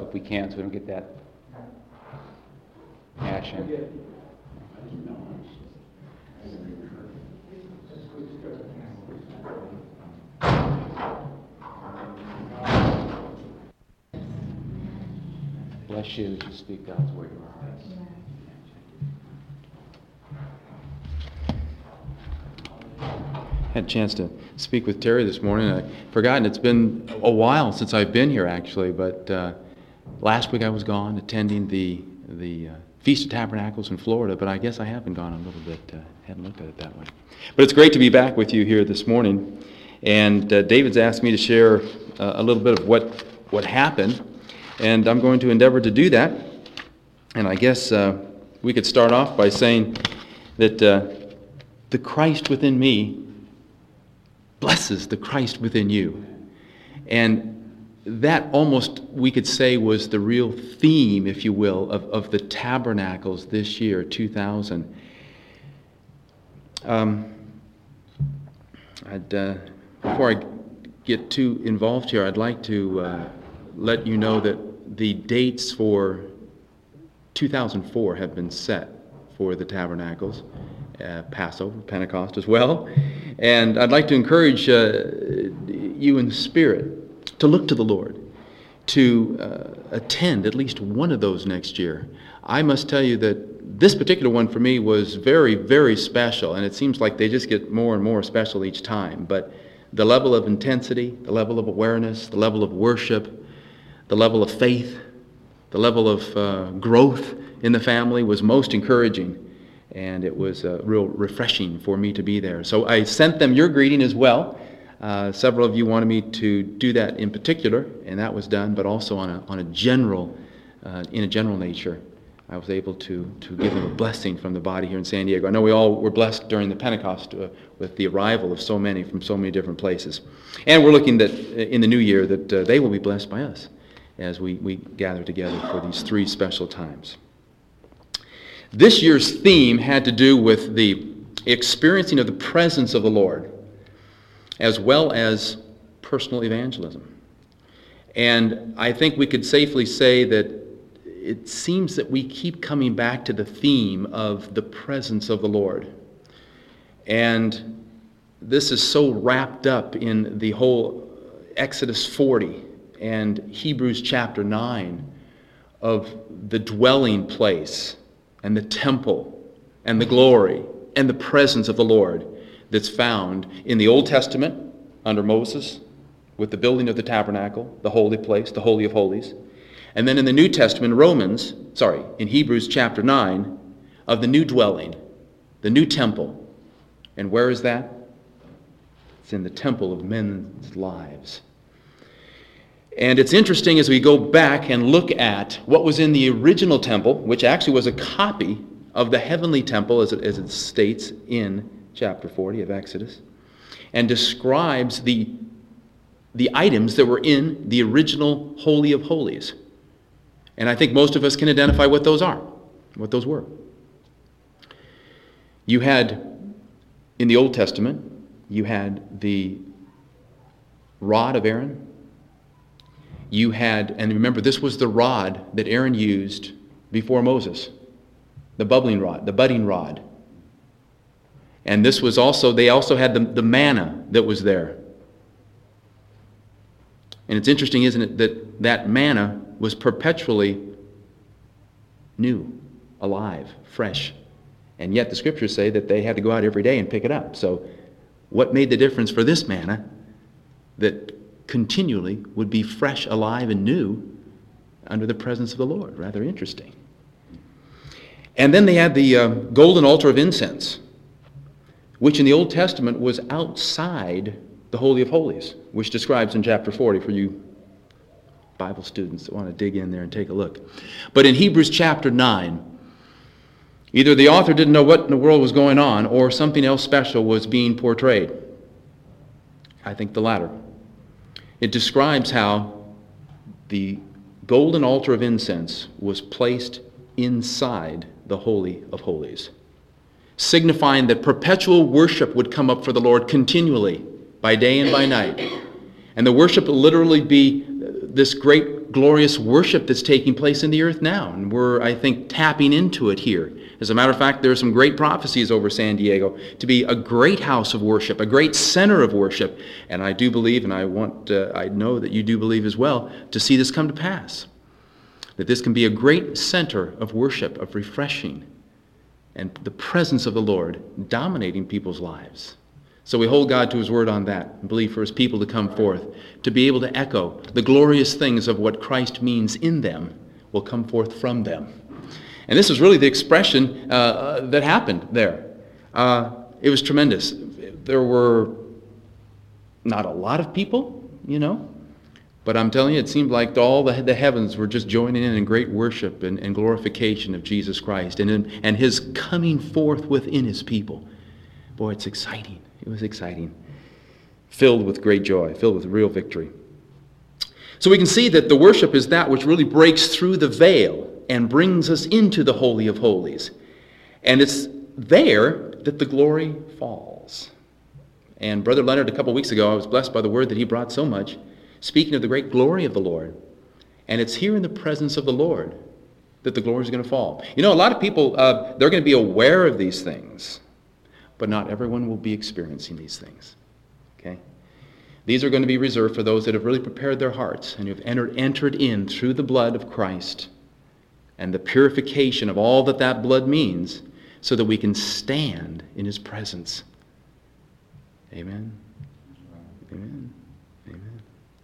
if we can, so we don't get that ash in. Bless you as you speak God's word. Had a chance to speak with Terry this morning. I'd forgotten it's been a while since I've been here, actually, but last week I was gone attending the Feast of Tabernacles in Florida, but I guess I have been gone a little bit. Hadn't looked at it that way. But it's great to be back with you here this morning. And David's asked me to share a little bit of what happened, and I'm going to endeavor to do that. And I guess we could start off by saying that the Christ within me blesses the Christ within you. And that almost, we could say, was the real theme, if you will, of the Tabernacles this year, 2000. Before I get too involved here, I'd like to let you know that the dates for 2004 have been set for the Tabernacles, Passover, Pentecost as well. And I'd like to encourage you in the Spirit to look to the Lord, to attend at least one of those next year. I must tell you that this particular one for me was very, very special, and it seems like they just get more and more special each time. But the level of intensity, the level of awareness, the level of worship, the level of faith, the level of growth in the family was most encouraging. And it was real refreshing for me to be there. So I sent them your greeting as well. Several of you wanted me to do that in particular, and that was done. But also on a general, in a general nature, I was able to give them a blessing from the body here in San Diego. I know we all were blessed during the Pentecost with the arrival of so many from so many different places, and we're looking that in the new year that they will be blessed by us as we gather together for these three special times. This year's theme had to do with the experiencing of the presence of the Lord, as well as personal evangelism. And I think we could safely say that it seems that we keep coming back to the theme of the presence of the Lord. And this is so wrapped up in the whole Exodus 40 and Hebrews chapter 9 of the dwelling place and the temple, and the glory, and the presence of the Lord that's found in the Old Testament under Moses with the building of the tabernacle, the holy place, the Holy of Holies. And then in the New Testament, in Hebrews chapter 9, of the new dwelling, the new temple. And where is that? It's in the temple of men's lives. And it's interesting as we go back and look at what was in the original temple, which actually was a copy of the heavenly temple, as it states in chapter 40 of Exodus, and describes the items that were in the original Holy of Holies. And I think most of us can identify what those were. You had, in the Old Testament, you had the rod of Aaron. You had, and remember, this was the rod that Aaron used before Moses, the bubbling rod, the budding rod. And this was also, they also had the manna that was there. And it's interesting, isn't it, that manna was perpetually new, alive, fresh. And yet the scriptures say that they had to go out every day and pick it up. So what made the difference for this manna that continually would be fresh, alive, and new under the presence of the Lord? Rather interesting. And then they had the golden altar of incense, which in the Old Testament was outside the Holy of Holies, which describes in chapter 40 for you Bible students that want to dig in there and take a look. But in Hebrews chapter 9, either the author didn't know what in the world was going on, or something else special was being portrayed. I think the latter. It describes how the golden altar of incense was placed inside the Holy of Holies, signifying that perpetual worship would come up for the Lord continually, by day and by night. And the worship will literally be this great great glorious worship that's taking place in the earth now. And we're, I think, tapping into it here. As a matter of fact, there are some great prophecies over San Diego to be a great house of worship, a great center of worship. And I do believe, and I know that you do believe as well, to see this come to pass. That this can be a great center of worship, of refreshing, and the presence of the Lord dominating people's lives. So we hold God to His word on that and believe for His people to come forth, to be able to echo the glorious things of what Christ means in them will come forth from them. And this is really the expression that happened there. It was tremendous. There were not a lot of people, but I'm telling you, it seemed like all the heavens were just joining in great worship and glorification of Jesus Christ and His coming forth within His people. Boy, it's exciting. It was exciting. Filled with great joy, filled with real victory. So we can see that the worship is that which really breaks through the veil and brings us into the Holy of Holies. And it's there that the glory falls. And Brother Leonard, a couple weeks ago, I was blessed by the word that he brought so much, speaking of the great glory of the Lord. And it's here in the presence of the Lord that the glory is going to fall. A lot of people, they're going to be aware of these things, but not everyone will be experiencing these things. Okay? These are going to be reserved for those that have really prepared their hearts and who have entered in through the blood of Christ and the purification of all that blood means, so that we can stand in His presence. Amen. Amen. Amen.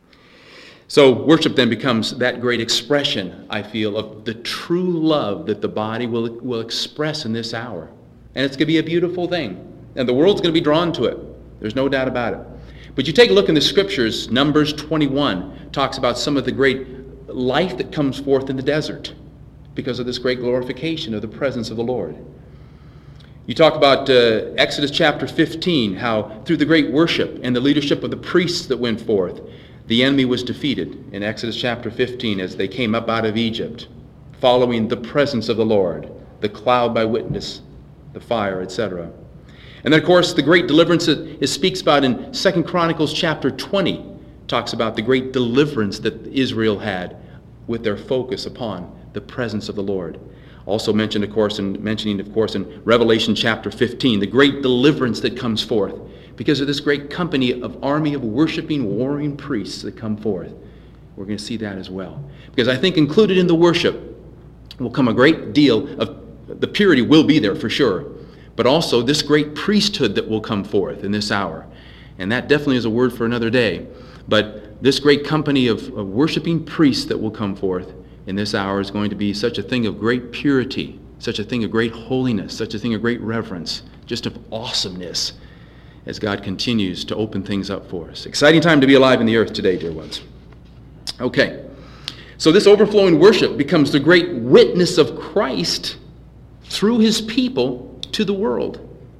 So worship then becomes that great expression, I feel, of the true love that the body will express in this hour. And it's going to be a beautiful thing. And the world's going to be drawn to it. There's no doubt about it. But you take a look in the Scriptures, Numbers 21 talks about some of the great life that comes forth in the desert because of this great glorification of the presence of the Lord. You talk about Exodus chapter 15, how through the great worship and the leadership of the priests that went forth, the enemy was defeated in Exodus chapter 15 as they came up out of Egypt, following the presence of the Lord, the cloud by witness, the fire, etc. And then, of course, the great deliverance that it speaks about in 2 Chronicles chapter 20 talks about the great deliverance that Israel had with their focus upon the presence of the Lord. Also mentioning, of course, in Revelation chapter 15, the great deliverance that comes forth because of this great company of army of worshiping, warring priests that come forth. We're going to see that as well. Because I think included in the worship will come a great deal of, the purity will be there for sure, but also this great priesthood that will come forth in this hour. And that definitely is a word for another day. But this great company of worshiping priests that will come forth in this hour is going to be such a thing of great purity, such a thing of great holiness, such a thing of great reverence, just of awesomeness as God continues to open things up for us. Exciting time to be alive in the earth today, dear ones. Okay, so this overflowing worship becomes the great witness of Christ through His people to the world.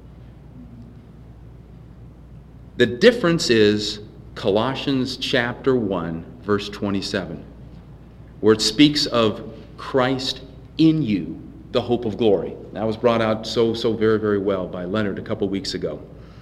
The difference is Colossians chapter 1, verse 27. Where it speaks of Christ in you, the hope of glory. That was brought out so very, very well by Leonard a couple weeks ago.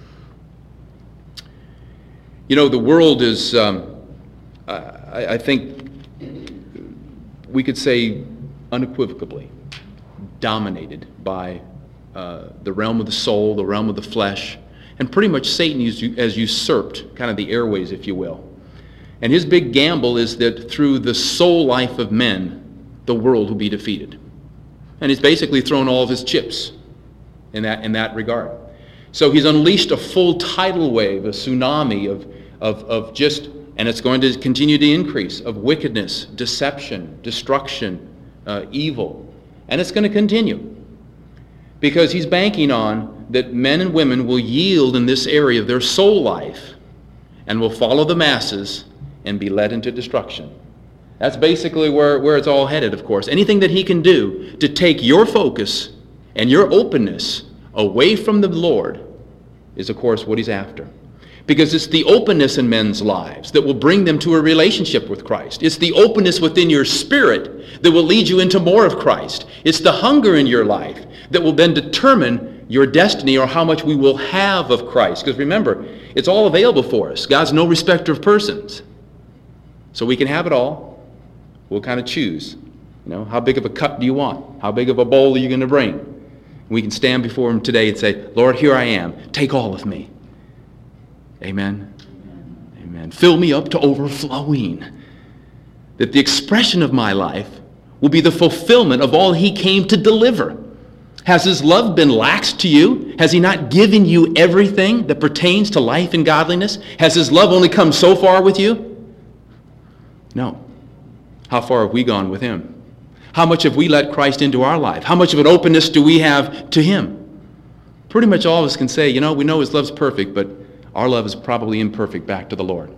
The world is, I think we could say unequivocally, dominated by the realm of the soul, the realm of the flesh, and pretty much Satan has usurped kind of the airways, if you will. And his big gamble is that through the soul life of men, the world will be defeated. And he's basically thrown all of his chips in that regard. So he's unleashed a full tidal wave, a tsunami of just, and it's going to continue to increase, of wickedness, deception, destruction, evil. And it's going to continue. Because he's banking on that men and women will yield in this area of their soul life and will follow the masses and be led into destruction. That's basically where it's all headed, of course. Anything that he can do to take your focus and your openness away from the Lord is, of course, what he's after. Because it's the openness in men's lives that will bring them to a relationship with Christ. It's the openness within your spirit that will lead you into more of Christ. It's the hunger in your life that will then determine your destiny or how much we will have of Christ. Because remember, it's all available for us. God's no respecter of persons. So we can have it all, We'll kind of choose. How big of a cup do you want? How big of a bowl are you going to bring? We can stand before him today and say, Lord, here I am. Take all of me. Amen. Amen. Fill me up to overflowing. That the expression of my life will be the fulfillment of all he came to deliver. Has his love been lax to you? Has he not given you everything that pertains to life and godliness? Has his love only come so far with you? No. How far have we gone with him? How much have we let Christ into our life? How much of an openness do we have to him? Pretty much all of us can say, we know his love's perfect, but our love is probably imperfect back to the Lord.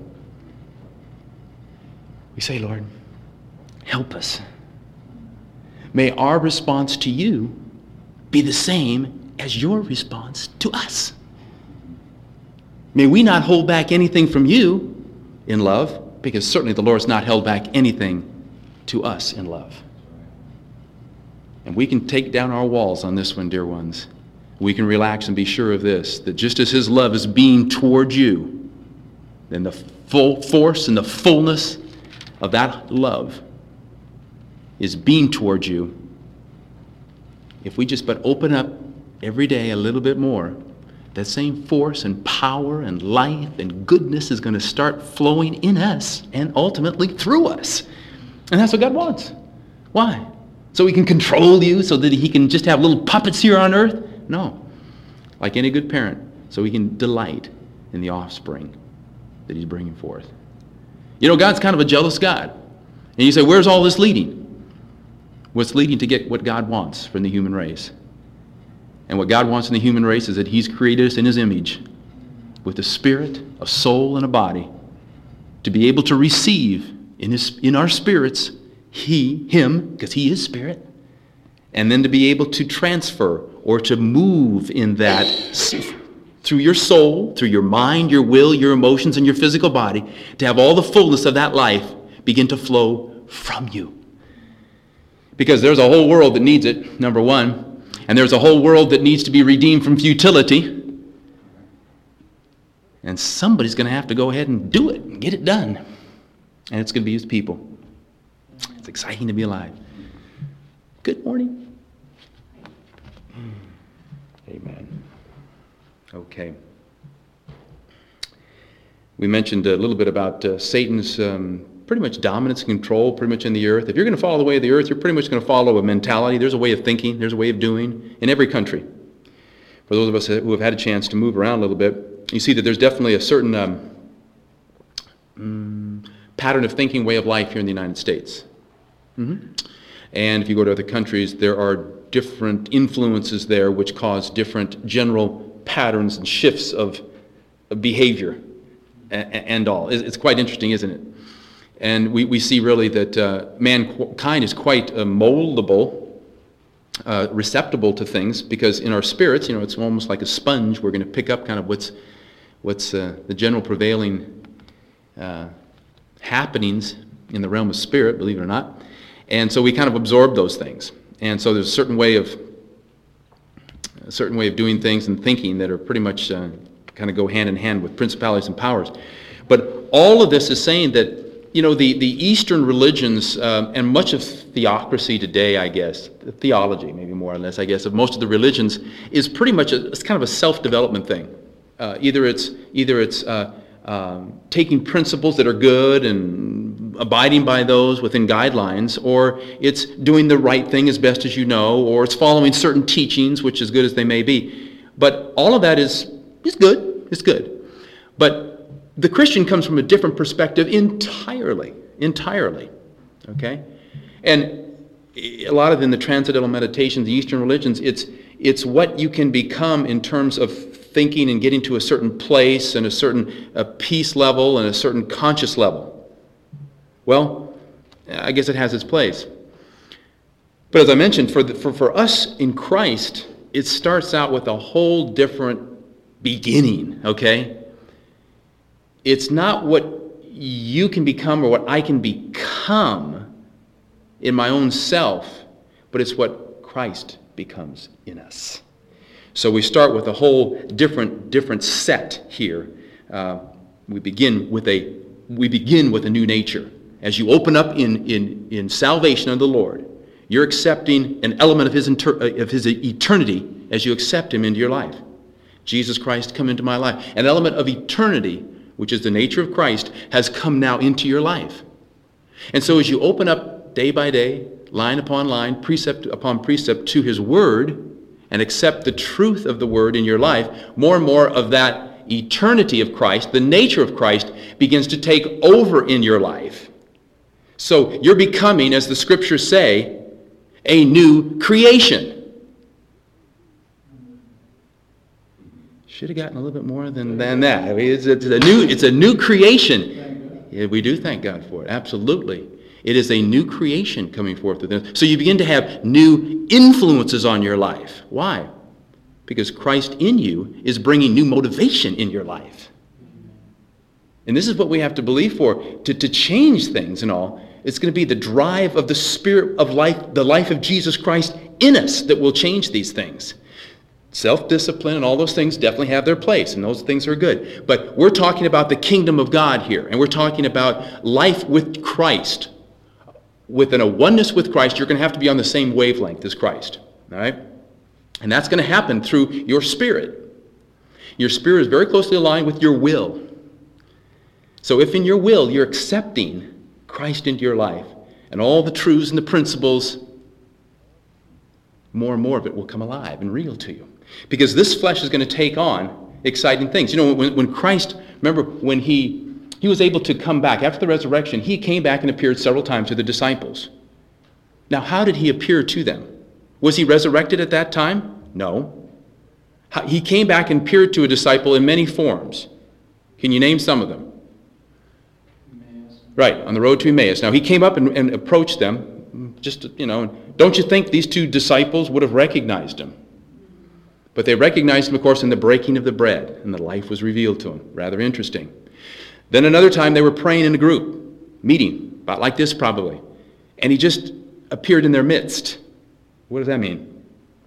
We say, Lord, help us. May our response to you be the same as your response to us. May we not hold back anything from you in love, because certainly the Lord's not held back anything to us in love. And we can take down our walls on this one, dear ones. We can relax and be sure of this, that just as his love is being toward you, then the full force and the fullness of that love is being toward you. If we just but open up every day a little bit more, that same force and power and life and goodness is going to start flowing in us and ultimately through us. And that's what God wants. Why? So he can control you, so that he can just have little puppets here on earth? No. Like any good parent, so he can delight in the offspring that he's bringing forth. God's kind of a jealous God. And you say, where's all this leading? What's leading to get what God wants from the human race. And what God wants in the human race is that he's created us in his image with a spirit, a soul, and a body to be able to receive in our spirits him, because he is spirit, and then to be able to transfer or to move in that through your soul, through your mind, your will, your emotions, and your physical body, to have all the fullness of that life begin to flow from you. Because there's a whole world that needs it, number one, and there's a whole world that needs to be redeemed from futility, and somebody's going to have to go ahead and do it and get it done, and it's going to be his people. It's exciting to be alive. Good morning. Amen. Okay. We mentioned a little bit about Satan's pretty much dominance and control pretty much in the earth. If you're going to follow the way of the earth, you're pretty much going to follow a mentality. There's a way of thinking. There's a way of doing in every country. For those of us who have had a chance to move around a little bit, you see that there's definitely a certain pattern of thinking, way of life here in the United States. Mm-hmm. And if you go to other countries, there are different influences there which cause different general patterns and shifts of behavior and all. It's quite interesting, isn't it? And we see really that mankind is quite moldable, receptible to things, because in our spirits, it's almost like a sponge. We're going to pick up kind of what's the general prevailing happenings in the realm of spirit, believe it or not. And so we kind of absorb those things. And so there's a certain way of doing things and thinking that are pretty much kind of go hand in hand with principalities and powers. But all of this is saying that the Eastern religions and much of theocracy today, I guess, theology maybe more or less, I guess, of most of the religions is pretty much it's kind of a self-development thing. Either it's taking principles that are good and abiding by those within guidelines, or it's doing the right thing as best as you know, or it's following certain teachings, which as good as they may be. But all of that is good. It's good. But the Christian comes from a different perspective entirely. Okay? And a lot of in the transcendental meditation, the Eastern religions, it's what you can become in terms of thinking and getting to a certain place and a certain peace level and a certain conscious level. Well, I guess it has its place. But as I mentioned, for us in Christ, it starts out with a whole different beginning, okay? It's not what you can become or what I can become in my own self, but it's what Christ becomes in us. So we start with a whole different set here. We begin with a new nature. as you open up in salvation of the Lord, you're accepting an element of his eternity as you accept him into your life. Jesus Christ, come into my life. An element of eternity, which is the nature of Christ, has come now into your life. And so as you open up day by day, line upon line, precept upon precept to his word, and accept the truth of the word in your life, more and more of that eternity of Christ, the nature of Christ, begins to take over in your life. So you're becoming, as the scriptures say, a new creation. Should have gotten a little bit more than that. I mean, it's a new creation. Yeah, we do thank God for it. Absolutely. It is a new creation coming forth within us. So you begin to have new influences on your life. Why? Because Christ in you is bringing new motivation in your life. And this is what we have to believe for, to change things and all. It's going to be the drive of the Spirit of life, the life of Jesus Christ in us, that will change these things. Self-discipline and all those things definitely have their place, and those things are good. But we're talking about the kingdom of God here, and we're talking about life with Christ. Within a oneness with Christ, you're going to have to be on the same wavelength as Christ. All right? And that's going to happen through your spirit. Your spirit is very closely aligned with your will. So if in your will you're accepting Christ into your life, and all the truths and the principles, more and more of it will come alive and real to you. Because this flesh is going to take on exciting things. You know, when Christ, remember, when he was able to come back after the resurrection, he came back and appeared several times to the disciples. Now, how did he appear to them? Was he resurrected at that time? No. He came back and appeared to a disciple in many forms. Can you name some of them? Emmaus. Right, on the road to Emmaus. Now, he came up and approached them. Just, don't you think these two disciples would have recognized him? But they recognized him, of course, in the breaking of the bread, and the life was revealed to him. Rather interesting. Then another time they were praying in a group, meeting, about like this probably, and he just appeared in their midst. What does that mean?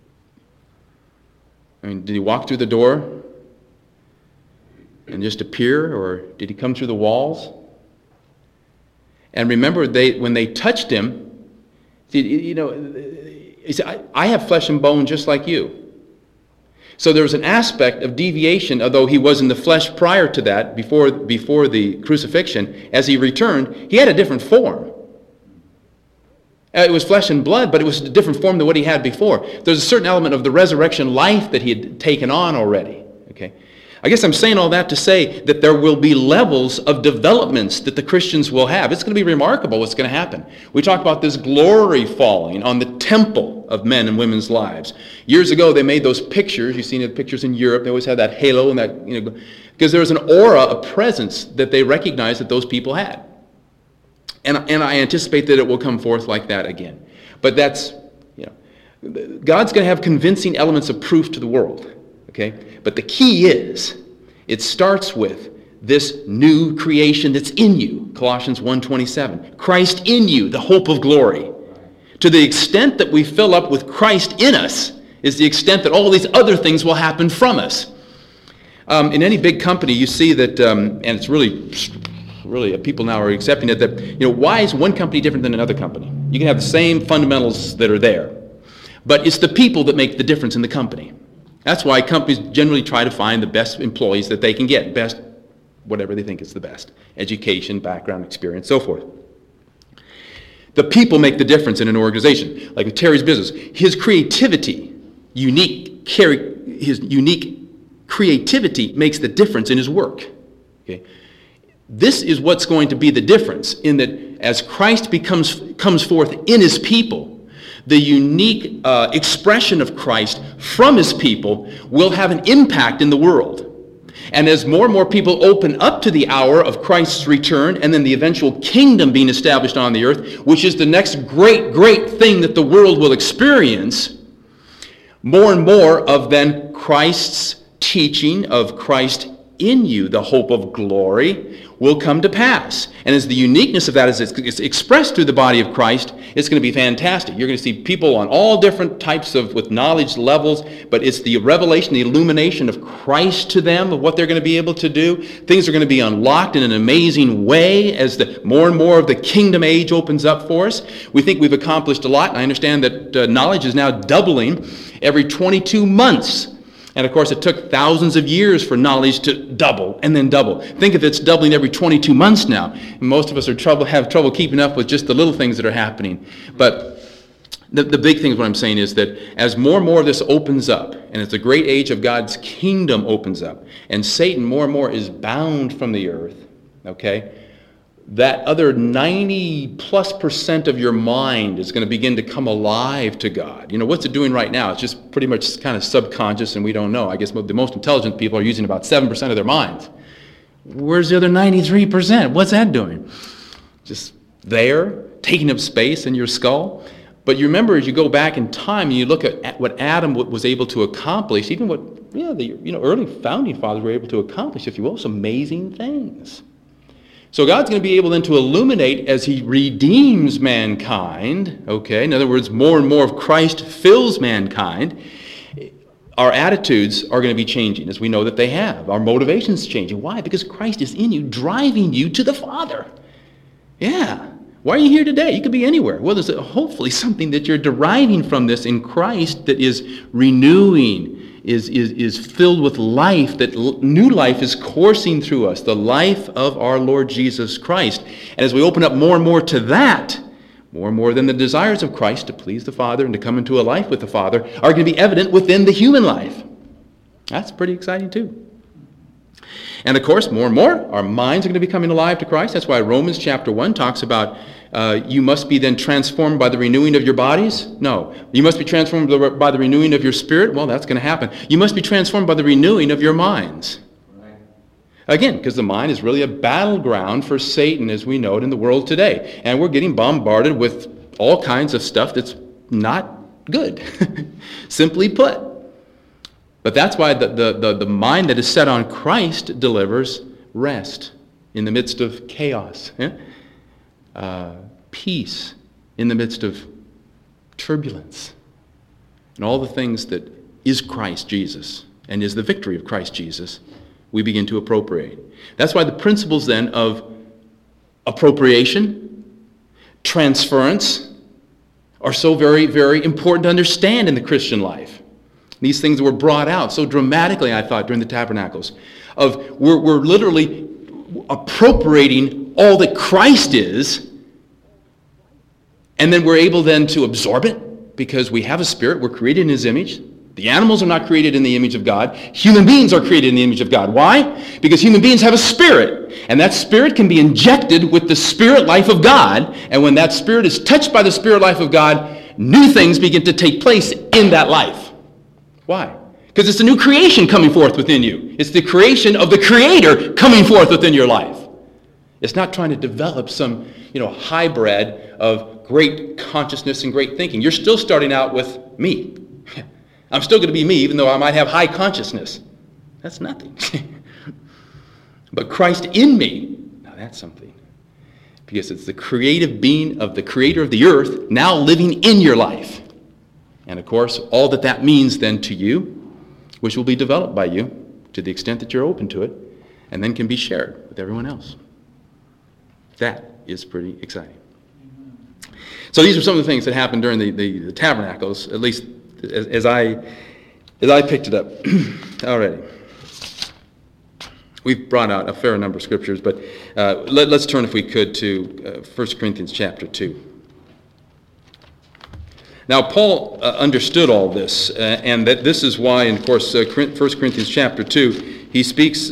I mean, did he walk through the door and just appear, or did he come through the walls? And remember, when they touched him, he said, I have flesh and bone just like you. So there was an aspect of deviation, although he was in the flesh prior to that, before the crucifixion. As he returned, he had a different form. It was flesh and blood, but it was a different form than what he had before. There's a certain element of the resurrection life that he had taken on already. Okay, I guess I'm saying all that to say that there will be levels of developments that the Christians will have. It's going to be remarkable what's going to happen. We talk about this glory falling on the temple of men and women's lives. Years ago, they made those pictures. You've seen the pictures in Europe. They always had that halo and that, because there was an aura, a presence that they recognized that those people had. And I anticipate that it will come forth like that again. But that's, God's going to have convincing elements of proof to the world. Okay? But the key is, it starts with this new creation that's in you. Colossians 1:27. Christ in you, the hope of glory. To the extent that we fill up with Christ in us is the extent that all these other things will happen from us. In any big company, you see that, and it's really people now are accepting it, that, why is one company different than another company? You can have the same fundamentals that are there. But it's the people that make the difference in the company. That's why companies generally try to find the best employees that they can get. Best, whatever they think is the best. Education, background, experience, so forth. The people make the difference in an organization. Like with Terry's business, his creativity, his unique creativity makes the difference in his work. Okay? This is what's going to be the difference, in that as Christ comes forth in his people, the unique expression of Christ from his people will have an impact in the world. And as more and more people open up to the hour of Christ's return and then the eventual kingdom being established on the earth, which is the next great, great thing that the world will experience, more and more of then Christ's teaching, of Christ in you, the hope of glory, will come to pass. And as the uniqueness of that is it's expressed through the body of Christ, it's going to be fantastic. You're going to see people on all different types with knowledge levels, but it's the revelation, the illumination of Christ to them, of what they're going to be able to do. Things are going to be unlocked in an amazing way as more and more of the kingdom age opens up for us. We think we've accomplished a lot, and I understand that knowledge is now doubling every 22 months. And of course, it took thousands of years for knowledge to double and then double. Think if it's doubling every 22 months now. And most of us have trouble keeping up with just the little things that are happening. But the big thing, what I'm saying is that as more and more of this opens up, and as the great age of God's kingdom opens up, and Satan more and more is bound from the earth, okay, that other 90+% of your mind is going to begin to come alive to God. You know, what's it doing right now? It's just pretty much kind of subconscious, and we don't know. I guess the most intelligent people are using about 7% of their minds. Where's the other 93%? What's that doing? Just there, taking up space in your skull. But you remember, as you go back in time and you look at what Adam was able to accomplish, even what the early founding fathers were able to accomplish, if you will, some amazing things. So God's going to be able then to illuminate as he redeems mankind, okay? In other words, more and more of Christ fills mankind. Our attitudes are going to be changing, as we know that they have. Our motivations changing. Why? Because Christ is in you, driving you to the Father. Yeah. Why are you here today? You could be anywhere. Well, there's hopefully something that you're deriving from this in Christ that is renewing, is filled with life, that new life is coursing through us, the life of our Lord Jesus Christ. And as we open up more and more to that, more and more than the desires of Christ to please the Father and to come into a life with the Father are going to be evident within the human life. That's pretty exciting too. And of course, more and more, our minds are going to be coming alive to Christ. That's why Romans chapter 1 talks about you must be then transformed by the renewing of your bodies. No. You must be transformed by the renewing of your spirit. Well, that's going to happen. You must be transformed by the renewing of your minds. Right. Again, because the mind is really a battleground for Satan as we know it in the world today. And we're getting bombarded with all kinds of stuff that's not good, simply put. But that's why the mind that is set on Christ delivers rest in the midst of chaos. Peace in the midst of turbulence. And all the things that is Christ Jesus and is the victory of Christ Jesus, we begin to appropriate. That's why the principles then of appropriation, transference, are so very, very important to understand in the Christian life. These things were brought out so dramatically, I thought, during the tabernacles. We're literally appropriating all that Christ is, and then we're able then to absorb it because we have a spirit. We're created in his image. The animals are not created in the image of God. Human beings are created in the image of God. Why? Because human beings have a spirit, and that spirit can be injected with the spirit life of God, and when that spirit is touched by the spirit life of God, new things begin to take place in that life. Why? Because it's a new creation coming forth within you. It's the creation of the Creator coming forth within your life. It's not trying to develop some, hybrid of great consciousness and great thinking. You're still starting out with me. I'm still going to be me, even though I might have high consciousness. That's nothing. But Christ in me, now that's something. Because it's the creative being of the Creator of the earth now living in your life. And of course, all that means then to you, which will be developed by you to the extent that you're open to it, and then can be shared with everyone else. That is pretty exciting. So these are some of the things that happened during the tabernacles, at least as I picked it up already. We've brought out a fair number of scriptures, but let's turn, if we could, to 1 Corinthians chapter 2. Now, Paul understood all this, and that this is why, in, of course, 1 Corinthians chapter 2, he speaks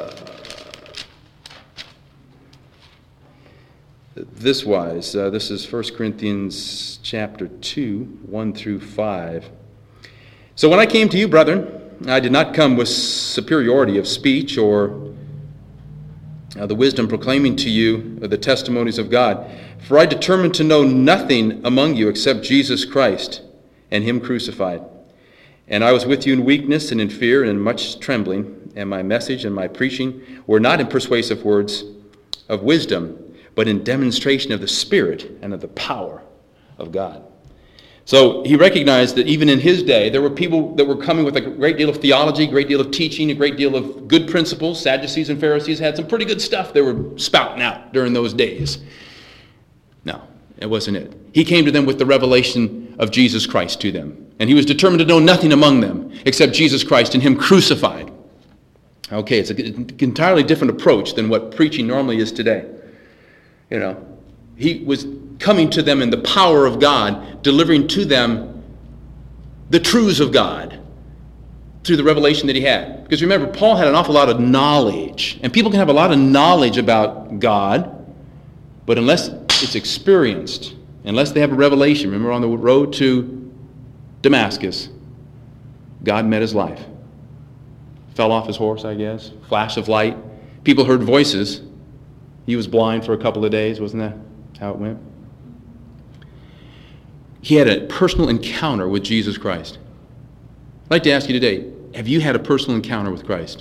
this wise. This is 1 Corinthians chapter 2, 1 through 5. So when I came to you, brethren, I did not come with superiority of speech or the wisdom proclaiming to you the testimonies of God. For I determined to know nothing among you except Jesus Christ and him crucified. And I was with you in weakness and in fear and in much trembling. and my message and my preaching were not in persuasive words of wisdom, but in demonstration of the Spirit and of the power of God. So he recognized that even in his day, there were people that were coming with a great deal of theology, a great deal of teaching, a great deal of good principles. Sadducees and Pharisees had some pretty good stuff they were spouting out during those days. No, it wasn't it. He came to them with the revelation of Jesus Christ to them. And he was determined to know nothing among them except Jesus Christ and him crucified. Okay, it's an entirely different approach than what preaching normally is today. You know, he was coming to them in the power of God, delivering to them the truths of God through the revelation that he had. Because remember, Paul had an awful lot of knowledge. And people can have a lot of knowledge about God, but unless it's experienced, unless they have a revelation. Remember on the road to Damascus, God met his life. Fell off his horse, I guess. Flash of light. People heard voices. He was blind for a couple of days. Wasn't that how it went? He had a personal encounter with Jesus Christ. I'd like to ask you today, have you had a personal encounter with Christ?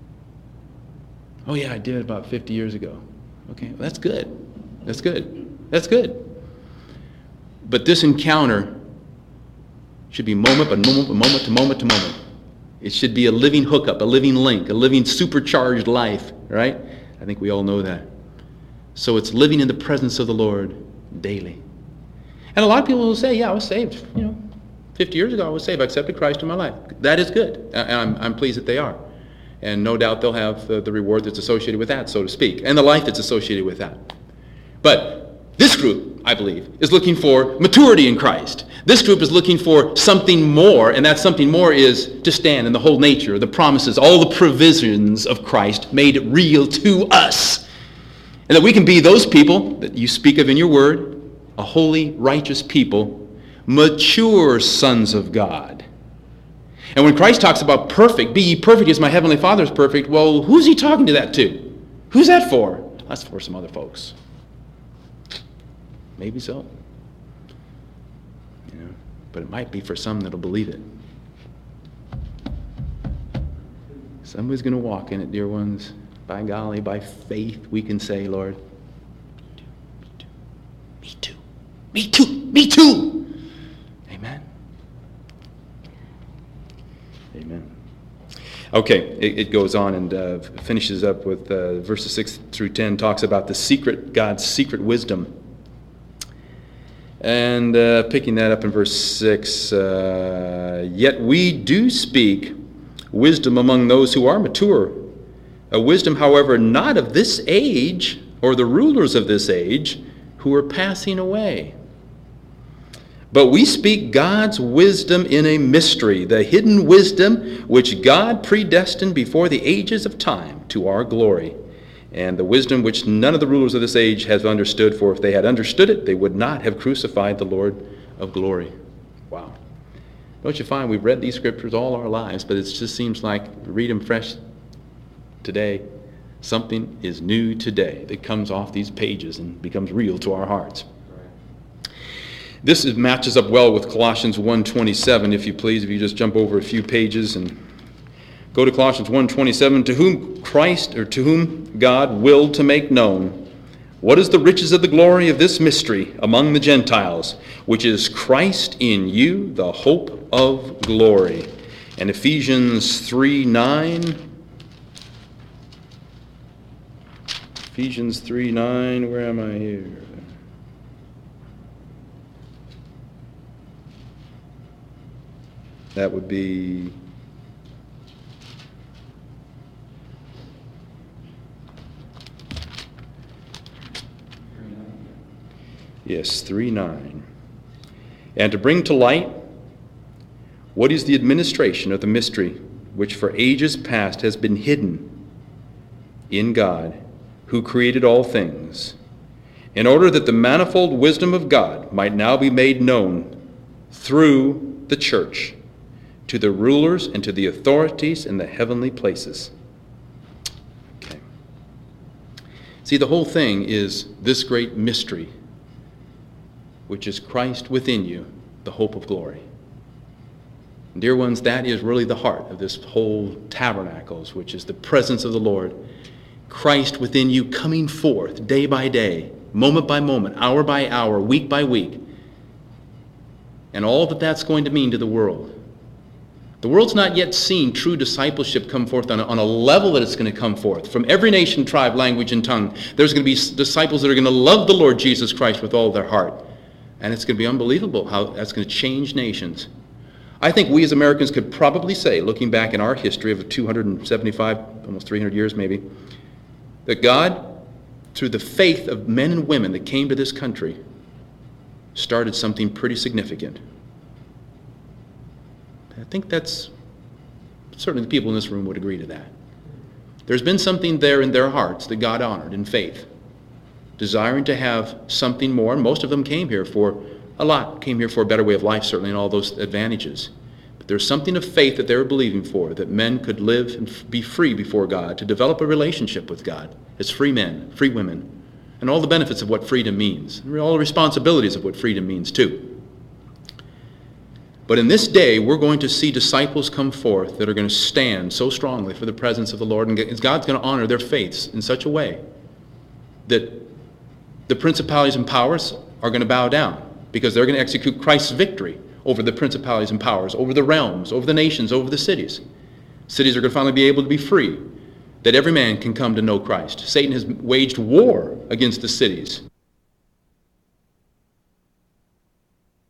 Oh yeah, I did about 50 years ago. Okay, well, that's good. That's good. That's good. But this encounter should be moment by moment, moment to moment to moment. It should be a living hookup, a living link, a living supercharged life, right? I think we all know that. So it's living in the presence of the Lord daily. And a lot of people will say, yeah, I was saved. 50 years ago I was saved. I accepted Christ in my life. That is good. And I'm pleased that they are. And no doubt they'll have the reward that's associated with that, so to speak, and the life that's associated with that. But this group, I believe, is looking for maturity in Christ. This group is looking for something more, and that something more is to stand in the whole nature, the promises, all the provisions of Christ made real to us. And that we can be those people that you speak of in your word, a holy, righteous people, mature sons of God. And when Christ talks about perfect, be ye perfect as my heavenly Father is perfect, well, who's he talking to that to? Who's that for? That's for some other folks. Maybe so. But it might be for some that'll believe it. Somebody's going to walk in it, dear ones. By golly, by faith, we can say, Lord, me too. Me too. Me too. Amen. Amen. Okay, it goes on and finishes up with verses 6 through 10, talks about God's secret wisdom. And picking that up in verse 6, yet we do speak wisdom among those who are mature, a wisdom, however, not of this age or the rulers of this age who are passing away. But we speak God's wisdom in a mystery, the hidden wisdom which God predestined before the ages of time to our glory, and the wisdom which none of the rulers of this age has understood, for if they had understood it, they would not have crucified the Lord of glory. Wow. Don't you find we've read these scriptures all our lives, but it just seems like we read them fresh today. Something is new today that comes off these pages and becomes real to our hearts. This matches up well with Colossians 1:27, if you please, if you just jump over a few pages and go to Colossians 1:27, to whom God willed to make known what is the riches of the glory of this mystery among the Gentiles, which is Christ in you, the hope of glory. And Ephesians 3:9. Ephesians 3:9, where am I here? That would be yes, 3:9. And to bring to light what is the administration of the mystery which for ages past has been hidden in God, who created all things, in order that the manifold wisdom of God might now be made known through the church to the rulers and to the authorities in the heavenly places. Okay. See, the whole thing is this great mystery, which is Christ within you, the hope of glory. Dear ones, that is really the heart of this whole tabernacles, which is the presence of the Lord. Christ within you coming forth day by day, moment by moment, hour by hour, week by week. And all that that's going to mean to the world. The world's not yet seen true discipleship come forth on a level that it's going to come forth. From every nation, tribe, language, and tongue, there's going to be disciples that are going to love the Lord Jesus Christ with all their heart. And it's going to be unbelievable how that's going to change nations. I think we as Americans could probably say, looking back in our history of 275, almost 300 years maybe, that God, through the faith of men and women that came to this country, started something pretty significant. I think that's, certainly the people in this room would agree to that. There's been something there in their hearts that God honored in faith, desiring to have something more. Most of them came here for a lot, came here for a better way of life, certainly, and all those advantages. But there's something of faith that they were believing for, that men could live and be free before God, to develop a relationship with God as free men, free women, and all the benefits of what freedom means, and all the responsibilities of what freedom means too. But in this day, we're going to see disciples come forth that are going to stand so strongly for the presence of the Lord, and God's going to honor their faiths in such a way that the principalities and powers are going to bow down, because they're going to execute Christ's victory over the principalities and powers, over the realms, over the nations, over the cities. Cities are going to finally be able to be free, that every man can come to know Christ. Satan has waged war against the cities